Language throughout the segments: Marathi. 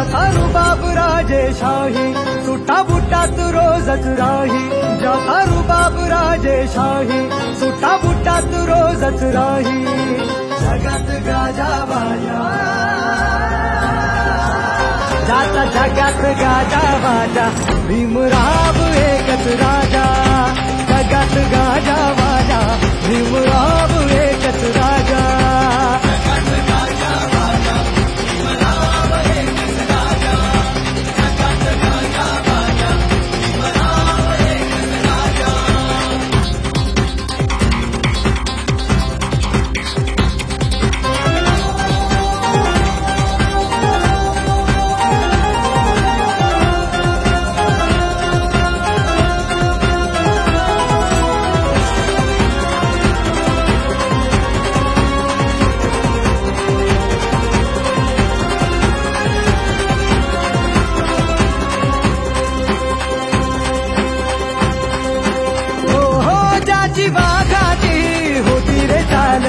ज्याचा रुबाब राजेशाही सुटा बुटात रोजच राही ज्याचा रुबाब राजेशाही सुटा बुटात रोजच राही जगात गाजा बाजा ज्याचा जगात गाजा बाजा भीमराव एकच राजा जगात गाजा बाजा भीमराव एकच राजा वाघाची होती रे चाल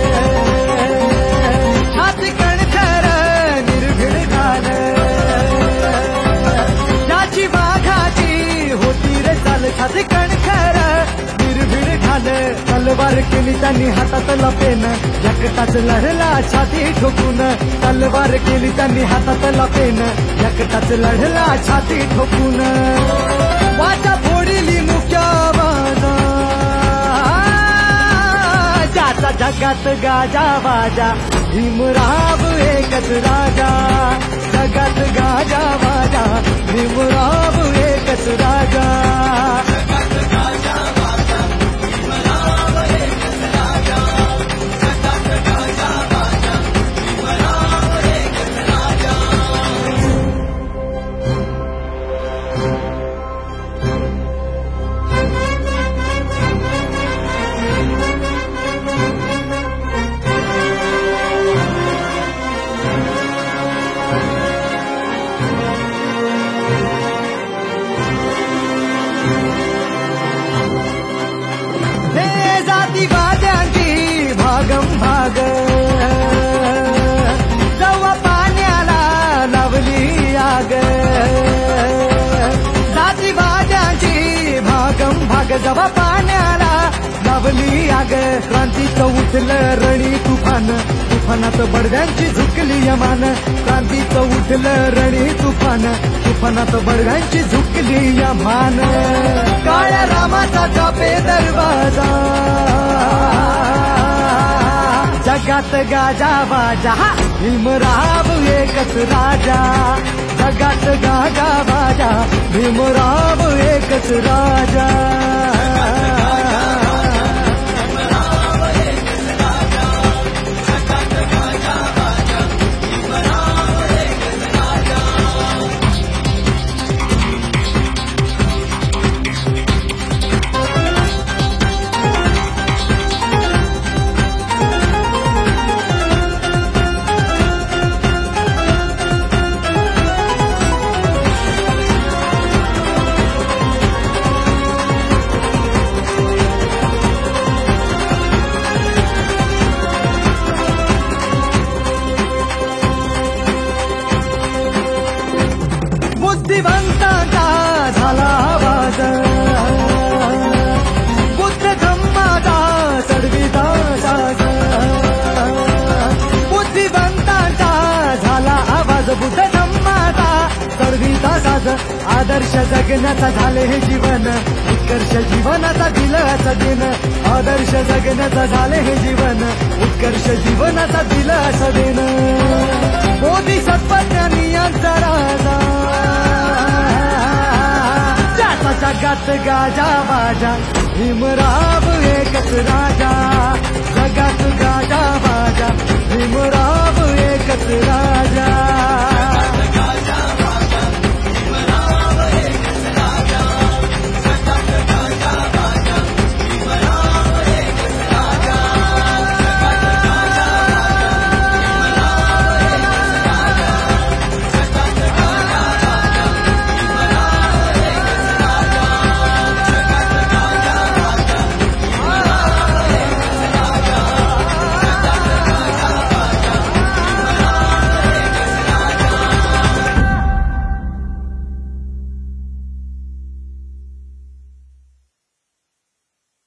छाती कणखर निर्भीड घाल ज्याची वाघाची होती रे चाल छाती कणखर निर्भीड घाल तलवार केली त्यांनी हातात लपेन एकटाच लढला छाती ठोकून तलवार केली त्यांनी हातात लपेन एकटाच लढला छाती ठोकून वाचा फोडली मुख्या बाजा ज्याचा जगात गाजा बाजा भीमराव एकच राजा जगात गाजा बाजा भीमराव एकच राजा जातीवाद्यांची भागम भाग जवा पाण्याला लावली आग जातीवाद्यांची भागम भाग जवा पाण्याला लावली आग क्रांतीचं उठलं रणी तुफान तुफानात बडव्यांची झुकली यमान क्रांतीचं उठलं रणी तुफानात बडव्यांची झुकली यमान काळ्या रामाचा चापे दरवाजा जगात गाजा बाजा भीमराव एकच राजा जगात गाजा बाजा भीमराव एकच राजा बुद्धिवंतांचा झाला आवाज बुद्ध धम्माचा चढविता साज बुद्धिवंतांचा झाला आवाज बुद्ध धम्माचा चढविता साज आदर्श जगण्याचा झाले हे जीवन उत्कर्ष जीवनाचा दिलाचा दिन आदर्श जगण्याचा झाले हे जीवन उत्कर्ष जीवनाचा दिलाचा दिन मोदी सत्पज्ञानी यांचा राजा जगात गाजा बाजा भीमराव एकच राजा